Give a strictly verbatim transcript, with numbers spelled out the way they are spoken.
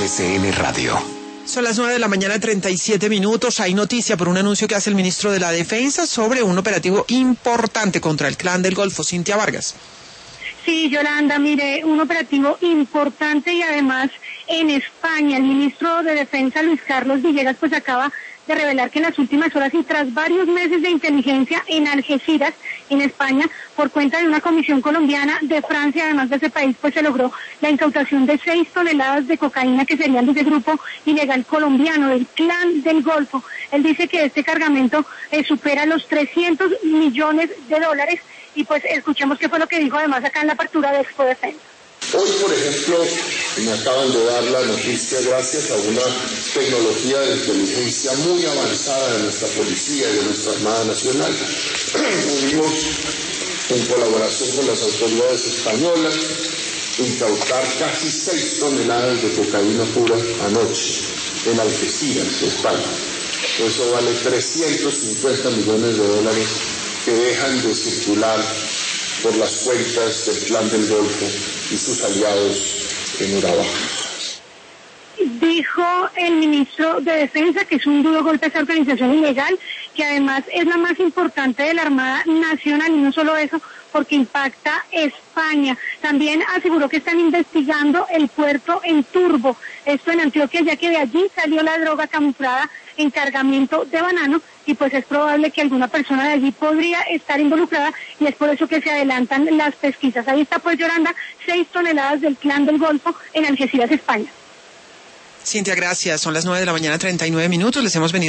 R C N Radio. Son las nueve de la mañana, treinta y siete minutos. Hay noticia por un anuncio que hace el ministro de la Defensa sobre un operativo importante contra el Clan del Golfo. Cintia Vargas. Sí, Yolanda, mire, un operativo importante y además en España. El ministro de Defensa, Luis Carlos Villegas, pues acaba de revelar que en las últimas horas y tras varios meses de inteligencia en Algeciras, en España, por cuenta de una comisión colombiana de Francia, además de ese país, pues se logró la incautación de seis toneladas de cocaína que serían de ese grupo ilegal colombiano, del Clan del Golfo. Él dice que este cargamento eh, supera los trescientos millones de dólares y pues escuchemos qué fue lo que dijo además acá en la apertura de Expo Defensa. Hoy, por ejemplo, me acaban de dar la noticia, gracias a una tecnología de inteligencia muy avanzada de nuestra policía y de nuestra Armada Nacional. Pudimos, en colaboración con las autoridades españolas, incautar casi seis toneladas de cocaína pura anoche en Algeciras, España. Eso vale trescientos cincuenta millones de dólares que dejan de circular por las cuentas del Clan del Golfo y sus aliados en Urabá. Dijo el ministro de Defensa que es un duro golpe a esa organización ilegal, que además es la más importante de la Armada Nacional, y no solo eso, porque impacta España. También aseguró que están investigando el puerto en Turbo, esto en Antioquia, ya que de allí salió la droga camuflada en cargamento de banano, y pues es probable que alguna persona de allí podría estar involucrada, y es por eso que se adelantan las pesquisas. Ahí está pues, Yolanda, seis toneladas del Clan del Golfo en Algeciras, España. Cintia, gracias. Son las nueve de la mañana, treinta y nueve minutos. Les hemos venido